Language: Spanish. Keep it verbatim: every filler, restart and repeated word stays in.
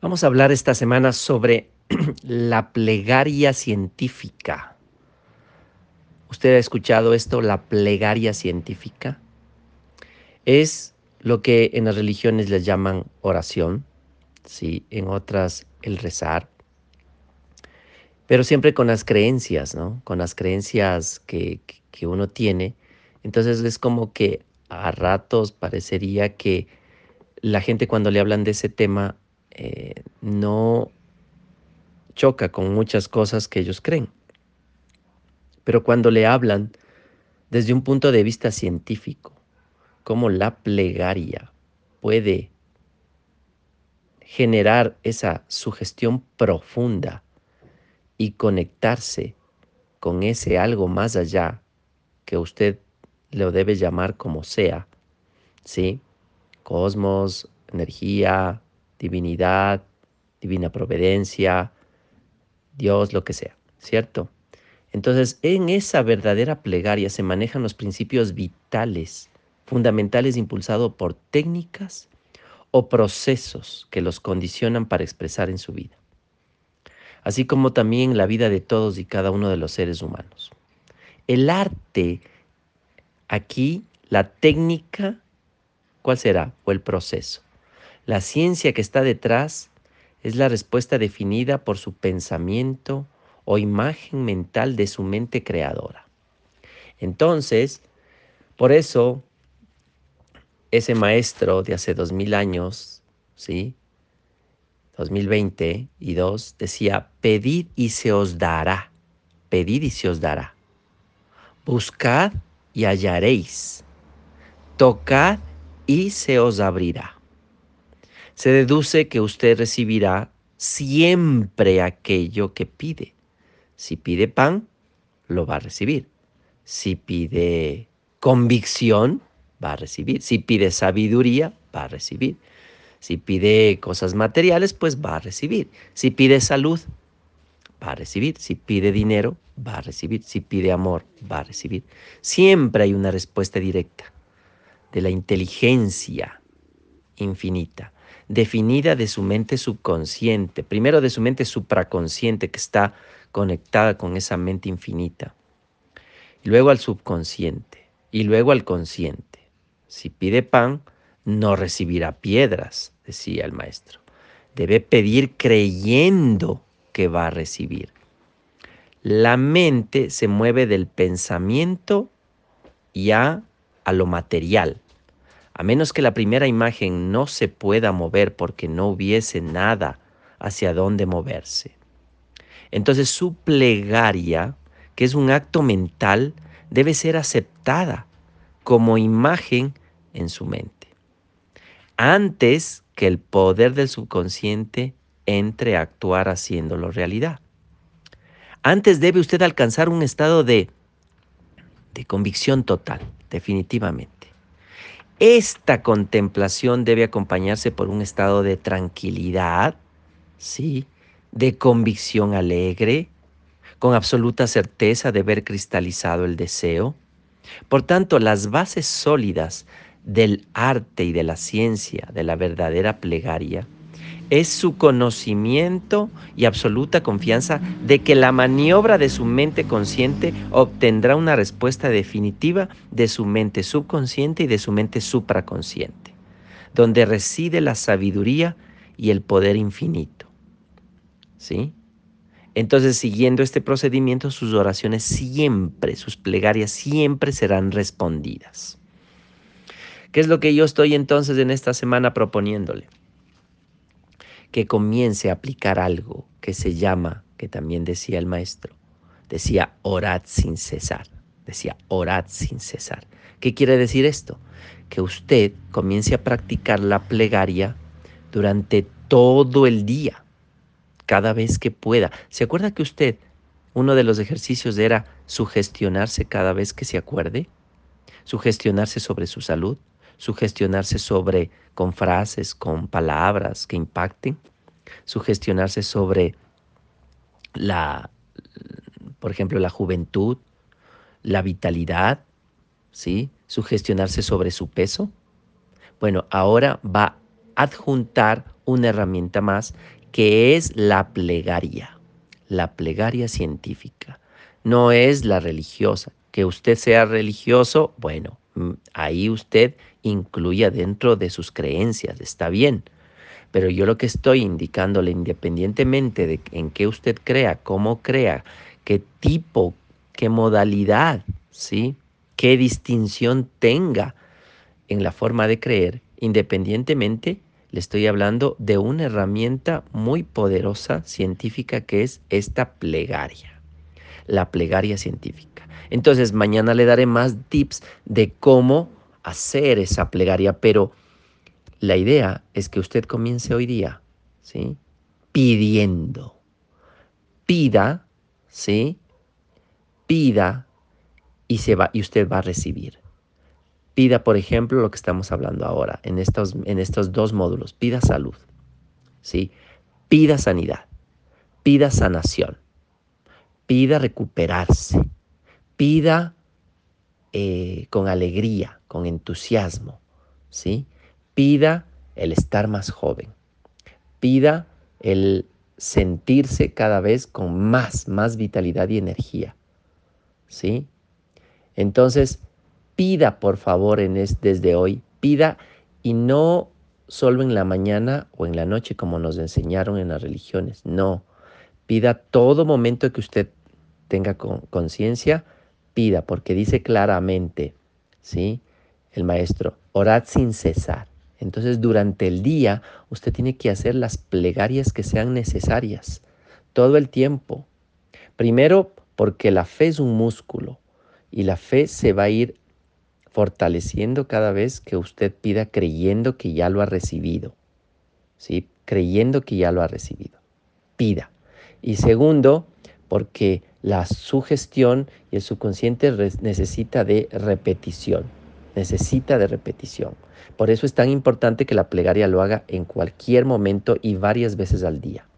Vamos a hablar esta semana sobre la plegaria científica. ¿Usted ha escuchado esto, la plegaria científica? Es lo que en las religiones les llaman oración, sí, en otras el rezar, pero siempre con las creencias, ¿no? Con las creencias que, que que uno tiene. Entonces es como que a ratos parecería que la gente cuando le hablan de ese tema eh, no choca con muchas cosas que ellos creen. Pero cuando le hablan desde un punto de vista científico, cómo la plegaria puede generar esa sugestión profunda y conectarse con ese algo más allá que usted lo debe llamar como sea, ¿sí? Cosmos, energía, divinidad, divina providencia, Dios, lo que sea, ¿cierto? Entonces, en esa verdadera plegaria se manejan los principios vitales, fundamentales impulsados por técnicas o procesos que los condicionan para expresar en su vida, así como también la vida de todos y cada uno de los seres humanos. El arte, aquí, la técnica, ¿cuál será? O el proceso. La ciencia que está detrás es la respuesta definida por su pensamiento o imagen mental de su mente creadora. Entonces, por eso, ese maestro de hace dos mil años, ¿sí? dos mil veinte y dos, decía, pedid y se os dará, pedid y se os dará. Buscad y hallaréis, tocad y se os abrirá. Se deduce que usted recibirá siempre aquello que pide. Si pide pan, lo va a recibir. Si pide convicción, va a recibir. Si pide sabiduría, va a recibir. Si pide cosas materiales, pues va a recibir. Si pide salud, va a recibir. Si pide dinero, va a recibir. Si pide amor, va a recibir. Siempre hay una respuesta directa de la inteligencia infinita, definida de su mente subconsciente, primero de su mente supraconsciente que está conectada con esa mente infinita, y luego al subconsciente y luego al consciente. Si pide pan, no recibirá piedras, decía el maestro. Debe pedir creyendo que va a recibir. La mente se mueve del pensamiento ya a lo material. A menos que la primera imagen no se pueda mover porque no hubiese nada hacia dónde moverse. Entonces su plegaria, que es un acto mental, debe ser aceptada como imagen en su mente, antes que el poder del subconsciente entre a actuar haciéndolo realidad. Antes debe usted alcanzar un estado de, de convicción total, definitivamente. Esta contemplación debe acompañarse por un estado de tranquilidad, ¿sí? De convicción alegre, con absoluta certeza de ver cristalizado el deseo. Por tanto, las bases sólidas del arte y de la ciencia, de la verdadera plegaria, es su conocimiento y absoluta confianza de que la maniobra de su mente consciente obtendrá una respuesta definitiva de su mente subconsciente y de su mente supraconsciente, donde reside la sabiduría y el poder infinito. ¿Sí? Entonces, siguiendo este procedimiento, sus oraciones siempre, sus plegarias siempre serán respondidas. ¿Qué es lo que yo estoy entonces en esta semana proponiéndole? Que comience a aplicar algo que se llama, que también decía el maestro, decía orad sin cesar, decía orad sin cesar. ¿Qué quiere decir esto? Que usted comience a practicar la plegaria durante todo el día, cada vez que pueda. ¿Se acuerda que usted, uno de los ejercicios era sugestionarse cada vez que se acuerde? Sugestionarse sobre su salud, sugestionarse sobre con frases, con palabras que impacten, sugestionarse sobre la, por ejemplo, la juventud, la vitalidad, ¿sí? Sugestionarse sobre su peso. Bueno, ahora va a adjuntar una herramienta más que es la plegaria, la plegaria científica. No es la religiosa. Que usted sea religioso, bueno, mm, ahí usted incluya dentro de sus creencias, está bien. Pero yo lo que estoy indicándole, independientemente de en qué usted crea, cómo crea, qué tipo, qué modalidad, ¿sí? Qué distinción tenga en la forma de creer, independientemente, le estoy hablando de una herramienta muy poderosa científica que es esta plegaria, la plegaria científica. Entonces, mañana le daré más tips de cómo hacer esa plegaria, pero la idea es que usted comience hoy día, ¿sí? Pidiendo. Pida, ¿sí? Pida y, se va, y usted va a recibir. Pida, por ejemplo, lo que estamos hablando ahora, en estos, en estos dos módulos. Pida salud, ¿sí? Pida sanidad, pida sanación, pida recuperarse, pida eh, con alegría, con entusiasmo, ¿sí? Pida el estar más joven, pida el sentirse cada vez con más, más vitalidad y energía, ¿sí? Entonces, pida por favor en es, desde hoy, pida y no solo en la mañana o en la noche como nos enseñaron en las religiones, no, pida todo momento que usted tenga conciencia, pida, porque dice claramente, ¿sí? El maestro, orad sin cesar. Entonces, durante el día, usted tiene que hacer las plegarias que sean necesarias, todo el tiempo. Primero, porque la fe es un músculo y la fe se va a ir fortaleciendo cada vez que usted pida creyendo que ya lo ha recibido, ¿sí? Creyendo que ya lo ha recibido. Pida. Y segundo, porque la sugestión y el subconsciente necesita de repetición, necesita de repetición. Por eso es tan importante que la plegaria lo haga en cualquier momento y varias veces al día.